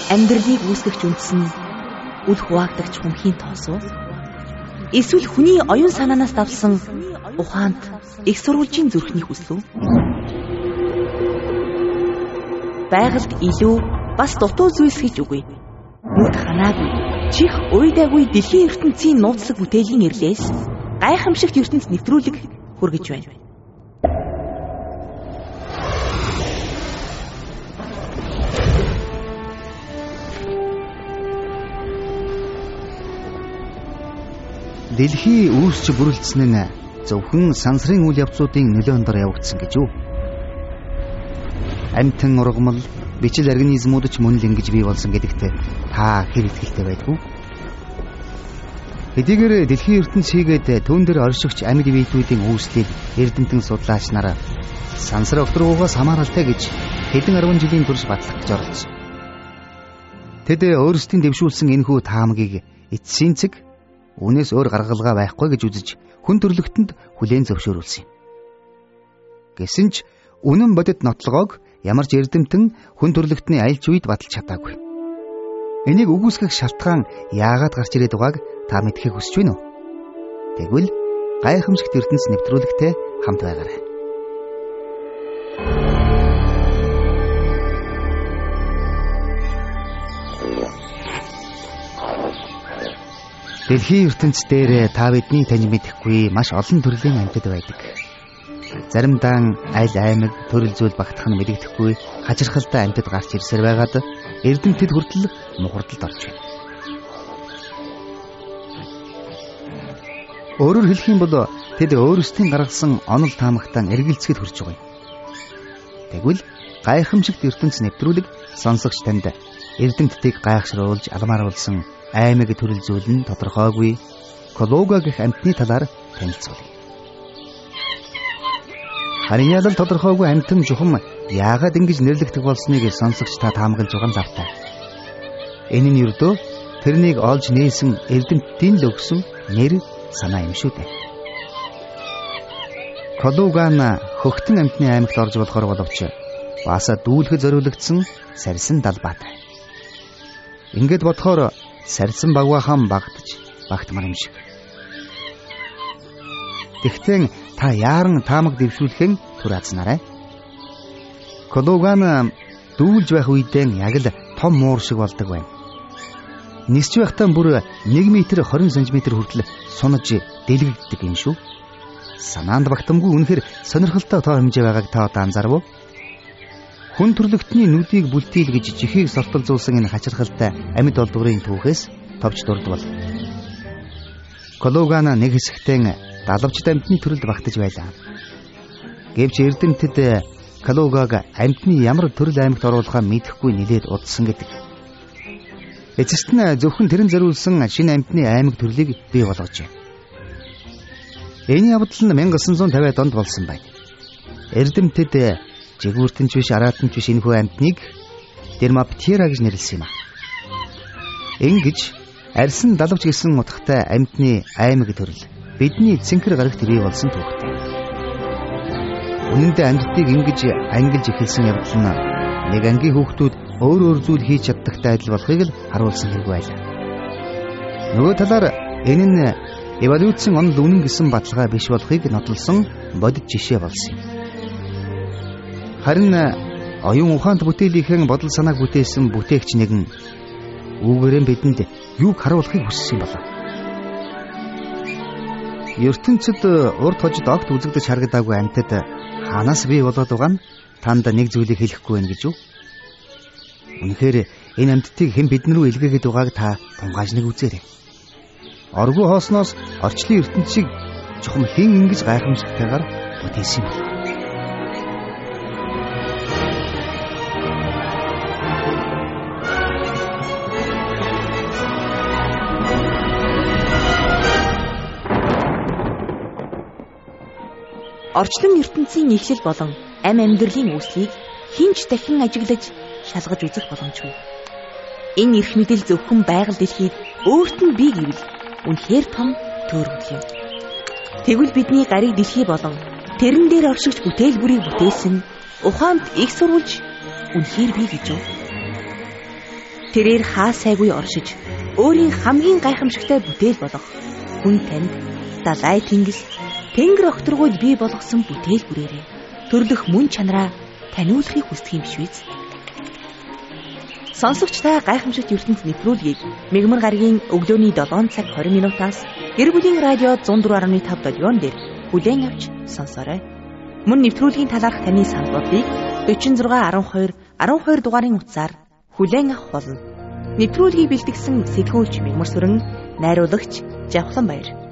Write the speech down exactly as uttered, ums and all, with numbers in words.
амьдралыг үүсгэгч үндэс нь үл хуваагдагч хүмхийн тоос уу? Эсвэл хүний оюун санаанаас давсан ухаанд их сурвалжийн зүрхний хүсэл үү? Байгальд илүү бас дутуу зүйлс гэж үгүй. Нүд ханаагүй, чих уйдаагүй дэлхийн ертөнцийн нууцлаг бүтээлийн эрлээс гайхамшигт ертөнц нэвтрүүлэг хүргэж байна. Дэлхий үүсч бүрэлдсэн нь зөвхөн сансрын үйл явцуудын нөлөөнд дор явагдсан гэж үү? Амьтан ургамал, бичил организмууд ч мөн л ингэж бий болсон гэдэгт та хэр итгэлтэй байдгүй? Хэдийгээр дэлхийн ертөнц хийгээд түүн дээр оршигч амьд биетүүдийн үүслийг эрдэмтэн судлаач нар сансар огтруугаас хамааралтай гэж хэдэн арван жилийн турш батлах гэж оролцсон. Тэд өөрсдийн дэвшүүлсэн энэхүү таамагийг эцсийн цэг үнээс өөр гаргалгаа байхгүй гэж үзэж хүн төрлөختөнд хүлээн зөвшөөрүүлсэн юм. Гэсэн ч үнэн бодит нотлогоог ямар ч эрдэмтэн хүн төрлөختний аль ч үед баталж чадаагүй. Энийг үгүйсгэх шалтгаан яагаад гарч ирээд байгааг та мэдхийг хүсэж байна уу? Тэгвэл гайхамшигт ертөнц нэвтрүүлэгтэй хамт байгаарай. Дэлхийн ертөнц дээр та бидний таньж мэдэхгүй маш олон төрлийн амьтад байдаг. Заримдаа аль аймаг төрөл зүйл багтах нь мэдэгдэхгүй хачирхалтай амьтад гарч ирсээр байгаад эрдэмтэд хүртэл мухардалд орж байна. Өөрөөр хэлэх юм бол тэд өөрсдийн гаргасан онол таамагтаа эргэлзэхэд хүрч байгаа юм. Тэгвэл гайхамшигт ертөнц нэвтрүүлэг сонсогч танд эрдэмтдийг гайхшруулж алмааруулсан аймаг төрөл зүйл нь тодорхойгүй Колуга гэх амьтны талаар танилцуулъя. Харин ялал тодорхойгүй амьтан жухам яагаад ингэж нэрлэгдэх болсныг сонсогч та таамаглаж байгаа нь завтай. Энэ нь ердөө тэрнийг олж нээсэн эрдэмтдийн л өгсөн нэр санаа юм шүү дээ. Колугана хөхтөн амьтны аймагт орж болохоор боловч бааса дүүлэхэд зориулагдсан сарьсан далбаатай. Ингээд бодохоор сарьсан багваахан багтаж багтмар юм шиг. Тэгтээ та яаран таамаг дэвшүүлэхэн түр азнарай. Колугана дүүлж байх үедээ яг л том муур шиг болдог байна. Нисч байхдаа бүр нэг метр хорин сантиметр хүртэл сунаж дэлгэгддэг юм шүү. Санаанд багтамгүй үнэхээр сонирхолтой тоо хэмжээ байгааг та одоо анзаарав уу? Хүн төрлөختний нүдийг бүлтийлгэж жихийг сортолзуулсан энэ хачирхалтай амьд олдврын түүхээс товч дурдвал. Колугана нэг хэсэгтээ далавчт амьтны төрөлд багтаж байлаа. Гэвч эрдэмтэд Колугаг амьтны ямар төрөл аймагт оруулахаа мэдэхгүй нэлээд удсан гэдэг. Эцэст нь зөвхөн тэрэн зориулсан шинэ амьтны аймаг төрлийг бий болгожээ. Энэ явдал нь мянга засаг тавиад онд болсон байна. Эрдэмтэд жигүүртэнч биш араатанч биш энэхүү амьтныг Дермаптера гэж нэрлэсэн юм а. Ингэж арьсан далавч гэсэн утгатай амьтны аймаг төрөл бидний цэнхэр гарагт бий болсон түүхтэй. Үнэн дээр амьтдыг ингэж ангилж эхэлсэн явдал нь нэг ангийн хүүхдүүд өөр өөр зүйл хийж чаддагтай адил болохыг л харуулсан хэрэг байлаа. Нөгөө талаар энэ нь эволюцийн онол үнэн гэсэн баталгаа биш болохыг нотлсон бодит жишээ болсон юм. Харин оюун ухаанд бүтээлийнхэн бодол санааг бүтээсэн бүтээгч нэгэн үүгээрээ бидэнд юуг харуулахыг хүссэн юм болов. ертөнцид урд хожид огт үзэгдэж харагдаагүй амьтад хаанаас бий болоод байгаа нь танд нэг зүйлийг хэлэхгүй байх гэж юу? Үнэхээр энэ амьтдыг хэн биднэр рүү илгээгээд байгааг та тунгааж нэг үзээрэй. Оргүй хоосноос орчлын ертөнцийг чухам хэн ингэж гайхамшигтайгаар бүтээсэн юм бэ? Орчлон ертөнцийн эхлэл болон амь амьдралын үүслийг хинч дахин ажиглаж шалгаж үзэх боломжгүй. Энэ эрх мэдэл зөвхөн байгаль дэлхийд өөрт нь бий гэвэл үнэхээр том төөрөмөл юм. Тэгвэл бидний гариг дэлхий болон тэрэн дээр оршигч бүтээл бүрийг бүтээсэн ухаанд их сурвалж үнэхээр бий гэж юу? Тэрээр хаа сайгүй оршиж өөрийн хамгийн гайхамшигтай бүтээл болох хүн танд далай тэнгис тэнгэр огторгуул бий болгосон бүтээл бүрээрээ төрлөх мөн чанараа таниулахыг хүсдэг юм биш үү? Сонсогч та гайхамшигт ертөнц нэвтрүүлгийг Мегмар гарагийн өглөөний долоон цаг хорин минутаас гэр бүлийн радио one oh four point five долгион дээр бүлээн авч сонсоорой. Мөн нэвтрүүлгийн талаарх таны санал бодлыг four six one two one two дугаарын утсаар хүлээн авах болно. Нэвтрүүлгийг бэлтгэсэн сэтгүүлч Мегмар Сүрэн, найруулагч Жавхлан Баяр.